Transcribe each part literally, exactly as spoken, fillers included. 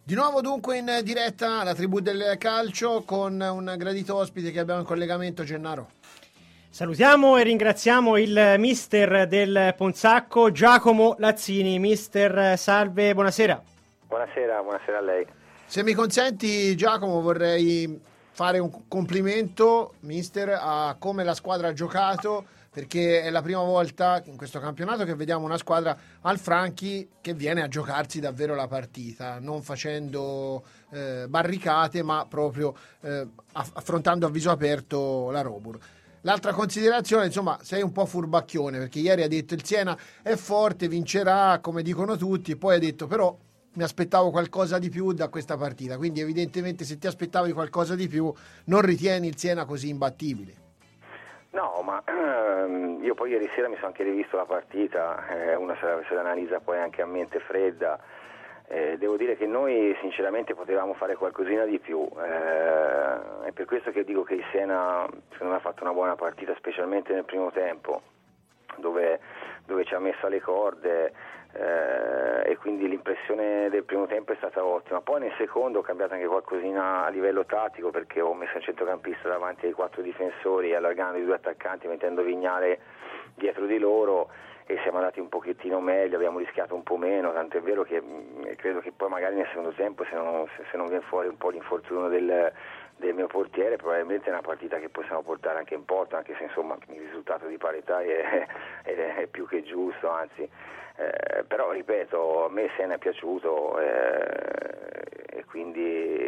Di nuovo dunque in diretta la tribù del calcio con un gradito ospite che abbiamo in collegamento, Gennaro. Salutiamo e ringraziamo il mister del Ponzacco, Giacomo Lazzini. Mister, salve, buonasera. Buonasera, buonasera a lei. Se mi consenti, Giacomo, vorrei fare un complimento, mister, a come la squadra ha giocato, perché è la prima volta in questo campionato che vediamo una squadra al Franchi che viene a giocarsi davvero la partita, non facendo eh, barricate, ma proprio eh, affrontando a viso aperto la Robur. L'altra considerazione, insomma, sei un po' furbacchione, perché ieri ha detto il Siena è forte, vincerà, come dicono tutti, e poi ha detto però mi aspettavo qualcosa di più da questa partita, quindi evidentemente se ti aspettavi qualcosa di più non ritieni il Siena così imbattibile. No, ma ehm, io poi ieri sera mi sono anche rivisto la partita, eh, una se la, se la analizza poi anche a mente fredda, eh, devo dire che noi sinceramente potevamo fare qualcosina di più, eh, è per questo che dico che il Siena secondo me ha fatto una buona partita, specialmente nel primo tempo, dove, dove ci ha messo alle corde, eh, e quindi l'impressione del primo tempo è stata ottima. Poi nel secondo ho cambiato anche qualcosina a livello tattico, perché ho messo un centrocampista davanti ai quattro difensori, allargando i due attaccanti, mettendo Vignale dietro di loro, e siamo andati un pochettino meglio, abbiamo rischiato un po' meno, tanto è vero che mh, credo che poi magari nel secondo tempo, se non, se, se non viene fuori un po' l'infortunio del, del mio portiere, probabilmente è una partita che possiamo portare anche in porta, anche se insomma il risultato di parità è, è, è più che giusto, anzi. Eh, però ripeto, a me Siena è piaciuto, eh, e quindi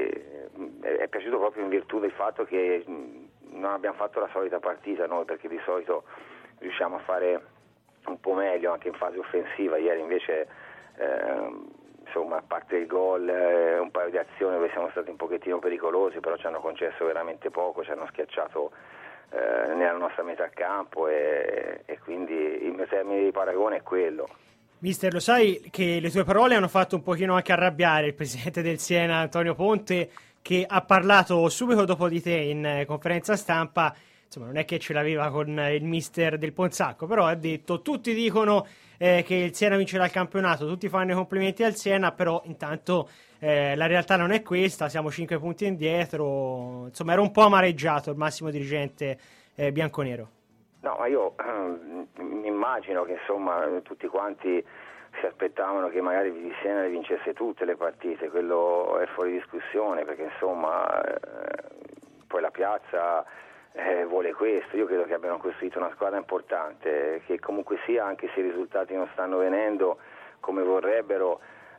è, è piaciuto proprio in virtù del fatto che non abbiamo fatto la solita partita noi, perché di solito riusciamo a fare un po' meglio anche in fase offensiva. Ieri invece eh, insomma, a parte il gol, eh, un paio di azioni dove siamo stati un pochettino pericolosi, però ci hanno concesso veramente poco, ci hanno schiacciato eh, nella nostra metà campo, e, e quindi il mio termine di paragone è quello. Mister, lo sai che le tue parole hanno fatto un pochino anche arrabbiare il presidente del Siena, Antonio Ponte, che ha parlato subito dopo di te in eh, conferenza stampa. Insomma, non è che ce l'aveva con il mister del Ponzacco, però ha detto tutti dicono eh, che il Siena vincerà il campionato, tutti fanno i complimenti al Siena, però intanto eh, la realtà non è questa, siamo cinque punti indietro. Insomma, era un po' amareggiato il massimo dirigente eh, bianconero. No, ma io eh, mi immagino che insomma tutti quanti si aspettavano che magari il Siena vincesse tutte le partite, quello è fuori discussione, perché insomma eh, poi la piazza eh, vuole questo. Io credo che abbiano costruito una squadra importante, che comunque sia, anche se i risultati non stanno venendo come vorrebbero,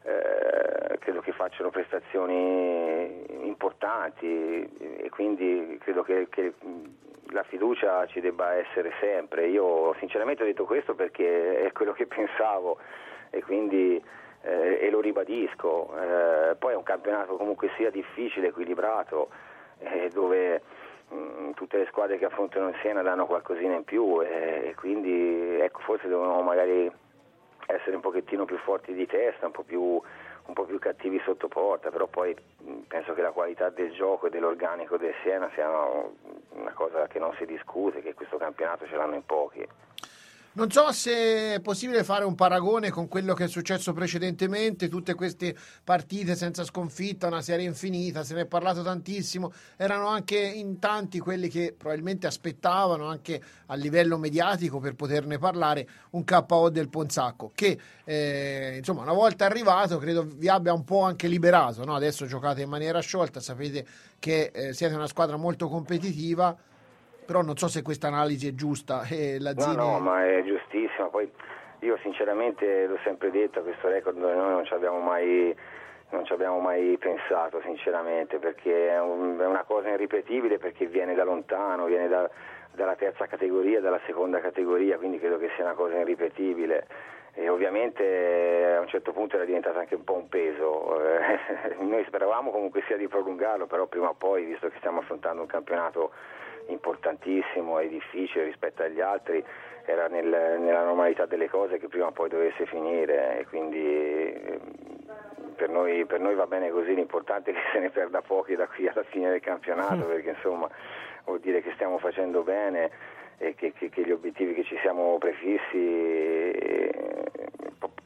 eh, credo che facciano prestazioni importanti, e quindi credo che, che la fiducia ci debba essere sempre. Io sinceramente ho detto questo perché è quello che pensavo, e quindi eh, e lo ribadisco. Eh, poi è un campionato comunque sia difficile, equilibrato, eh, dove mh, tutte le squadre che affrontano il Siena danno qualcosina in più, eh, e quindi ecco, forse devono magari essere un pochettino più forti di testa, un po' più un po' più cattivi sotto porta, però poi penso che la qualità del gioco e dell'organico del Siena sia una cosa che non si discute, che questo campionato ce l'hanno in pochi. Non so se è possibile fare un paragone con quello che è successo precedentemente, tutte queste partite senza sconfitta, una serie infinita, se ne è parlato tantissimo, erano anche in tanti quelli che probabilmente aspettavano anche a livello mediatico, per poterne parlare, un K O del Ponzacco, che eh, insomma una volta arrivato credo vi abbia un po' anche liberato, no? Adesso giocate in maniera sciolta, sapete che eh, siete una squadra molto competitiva, però non so se questa analisi è giusta. Eh, la no, no, ma è giustissima. Poi io sinceramente l'ho sempre detto, a questo record noi non ci abbiamo mai non ci abbiamo mai pensato sinceramente, perché è, un, è una cosa irripetibile, perché viene da lontano, viene da, dalla terza categoria, dalla seconda categoria, quindi credo che sia una cosa irripetibile. E ovviamente a un certo punto era diventato anche un po' un peso. Eh, noi speravamo comunque sia di prolungarlo, però prima o poi, visto che stiamo affrontando un campionato importantissimo e difficile rispetto agli altri, era nel, nella normalità delle cose che prima o poi dovesse finire, e quindi per noi, per noi va bene così. L'importante è che se ne perda pochi da qui alla fine del campionato, perché insomma vuol dire che stiamo facendo bene e che, che, che gli obiettivi che ci siamo prefissi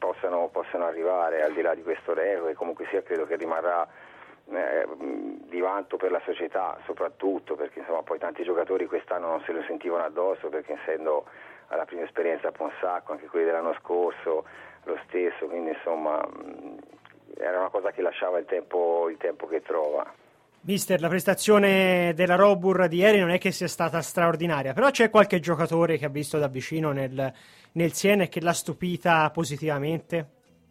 possano, possano arrivare al di là di questo record, e comunque sia credo che rimarrà eh, di vanto per la società, soprattutto perché insomma poi tanti giocatori quest'anno non se lo sentivano addosso, perché essendo alla prima esperienza a Ponsacco, anche quelli dell'anno scorso lo stesso, quindi insomma era una cosa che lasciava il tempo, il tempo che trova. Mister, la prestazione della Robur di ieri non è che sia stata straordinaria, però c'è qualche giocatore che ha visto da vicino nel, nel Siena e che l'ha stupita positivamente?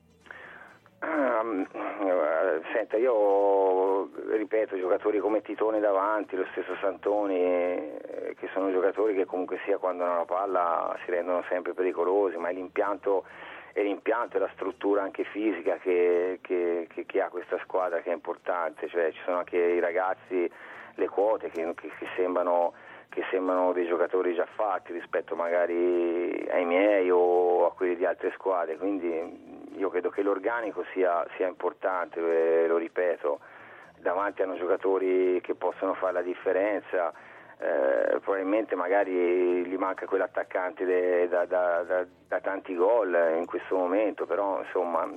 Um, senta, io ripeto, giocatori come Titone davanti, lo stesso Santoni, eh, che sono giocatori che comunque sia quando hanno la palla si rendono sempre pericolosi, ma è l'impianto e l'impianto e la struttura anche fisica che, che, che, che ha questa squadra che è importante, cioè ci sono anche i ragazzi, le quote che, che, che, sembrano, che sembrano dei giocatori già fatti rispetto magari ai miei o a quelli di altre squadre, quindi io credo che l'organico sia, sia importante, eh, lo ripeto, davanti hanno giocatori che possono fare la differenza. Eh, probabilmente magari gli manca quell'attaccante de, da, da, da, da tanti gol in questo momento, però insomma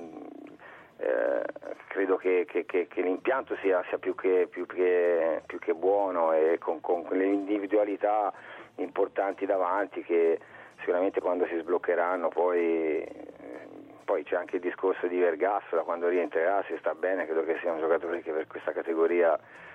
eh, credo che, che, che, che l'impianto sia, sia più, che, più, che, più che buono, e con, con le individualità importanti davanti che sicuramente quando si sbloccheranno poi, poi c'è anche il discorso di Vergassola, quando rientrerà si sta bene, credo che sia un giocatore che per questa categoria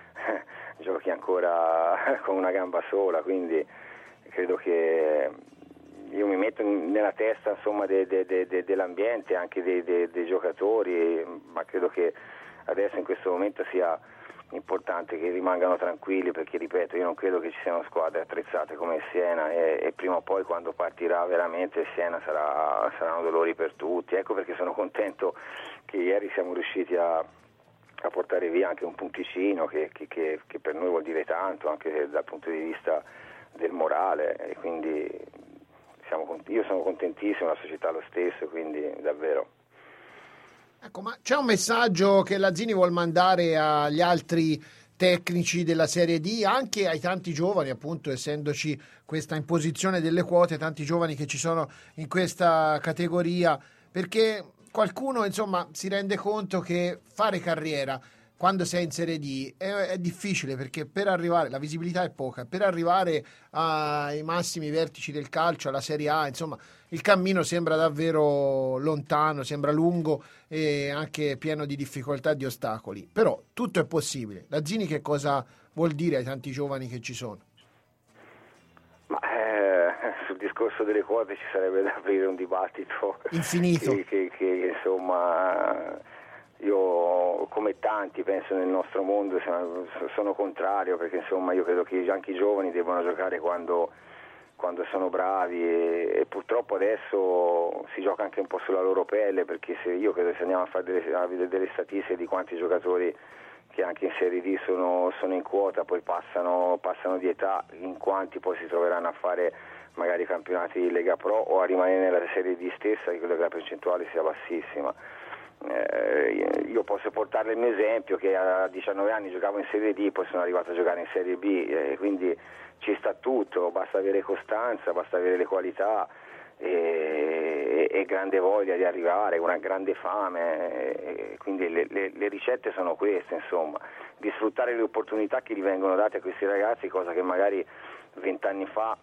giochi ancora con una gamba sola, quindi credo che io mi metto nella testa insomma de, de, de, de, dell'ambiente, anche dei, de, dei giocatori, ma credo che adesso in questo momento sia importante che rimangano tranquilli, perché ripeto, io non credo che ci siano squadre attrezzate come il Siena, e, e prima o poi quando partirà veramente il Siena sarà, saranno dolori per tutti. Ecco perché sono contento che ieri siamo riusciti a a portare via anche un punticino che, che, che, che per noi vuol dire tanto, anche dal punto di vista del morale, e quindi siamo, io sono contentissimo, la società lo stesso, quindi davvero. Ecco, ma c'è un messaggio che Lazzini vuol mandare agli altri tecnici della Serie D, anche ai tanti giovani, appunto, essendoci questa imposizione delle quote, tanti giovani che ci sono in questa categoria, perché qualcuno insomma si rende conto che fare carriera quando sei in Serie D è, è difficile, perché per arrivare, la visibilità è poca, per arrivare ai massimi vertici del calcio, alla Serie A, insomma il cammino sembra davvero lontano, sembra lungo e anche pieno di difficoltà e di ostacoli, però tutto è possibile. Lazzini che cosa vuol dire ai tanti giovani che ci sono? Ma eh, sul discorso delle quote ci sarebbe da aprire un dibattito infinito che, che, che insomma io come tanti penso nel nostro mondo sono contrario, perché insomma io credo che anche i giovani devono giocare quando, quando sono bravi, e, e purtroppo adesso si gioca anche un po' sulla loro pelle, perché se io credo che se andiamo a fare delle, a vedere delle statistiche di quanti giocatori che anche in Serie D sono, sono in quota, poi passano, passano di età, in quanti poi si troveranno a fare magari campionati di Lega Pro o a rimanere nella Serie D stessa, io credo che la percentuale sia bassissima. Eh, io posso portarle il mio esempio, che a diciannove anni giocavo in Serie D, poi sono arrivato a giocare in Serie B, eh, quindi ci sta tutto, basta avere costanza, basta avere le qualità e, e grande voglia di arrivare, una grande fame, e quindi le, le, le ricette sono queste, insomma, di sfruttare le opportunità che gli vengono date a questi ragazzi, cosa che magari vent'anni fa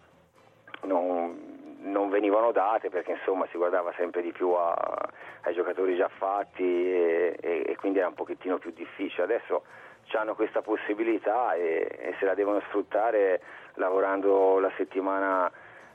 non, non venivano date, perché insomma si guardava sempre di più a, ai giocatori già fatti e, e, e quindi era un pochettino più difficile. Adesso hanno questa possibilità e, e se la devono sfruttare lavorando la settimana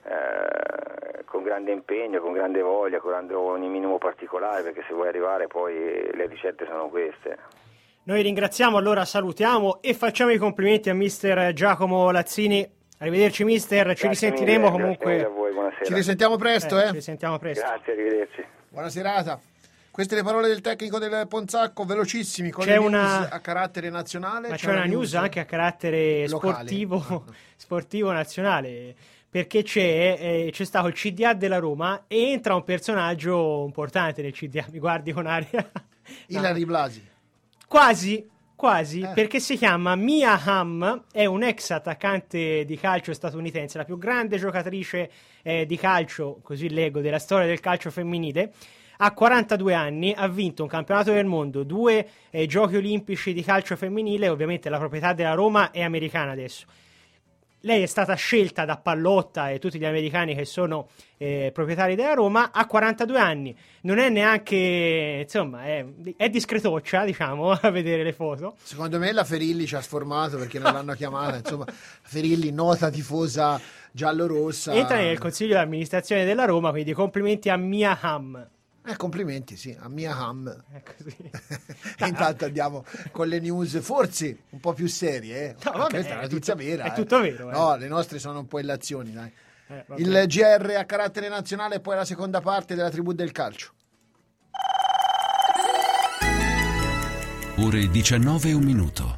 Eh, con grande impegno, con grande voglia, curando ogni minimo particolare, perché se vuoi arrivare poi le ricette sono queste. Noi ringraziamo, allora salutiamo e facciamo i complimenti a mister Giacomo Lazzini. Arrivederci mister, ci Grazie risentiremo mille, comunque. a voi, buonasera. Ci risentiamo presto, eh, eh? Ci risentiamo presto. Grazie, arrivederci. Buona serata. Queste le parole del tecnico del Ponsacco, velocissimi, con c'è le una... news a carattere nazionale. Ma c'è, c'è una news, news anche a carattere locale, sportivo, sportivo nazionale, perché c'è, eh, c'è stato il C D A della Roma e entra un personaggio importante nel C D A, mi guardi con aria. Ilari Blasi. Quasi, quasi, Eh. perché si chiama Mia Hamm, è un ex attaccante di calcio statunitense, la più grande giocatrice eh, di calcio, così leggo, della storia del calcio femminile. Ha quarantadue anni, ha vinto un campionato del mondo, due eh, giochi olimpici di calcio femminile, ovviamente la proprietà della Roma è americana adesso. Lei è stata scelta da Pallotta e tutti gli americani che sono eh, proprietari della Roma, ha quarantadue anni, non è neanche, insomma, è, è discretoccia, diciamo, a vedere le foto. Secondo me la Ferilli ci ha sformato perché non l'hanno chiamata, insomma, Ferilli, nota tifosa giallo-rossa. Entra nel consiglio di amministrazione della Roma, quindi complimenti a Mia Hamm. Eh, complimenti, sì, a Mia Hamm. È così. E intanto andiamo con le news forse un po' più serie, eh. No, vabbè, Questa è una è notizia tutto- vera. è eh. tutto vero, eh. No, le nostre sono un po' illazioni, dai. Eh, vabbè. Il G R a carattere nazionale e poi la seconda parte della tribù del calcio. Ore diciannove e un minuto.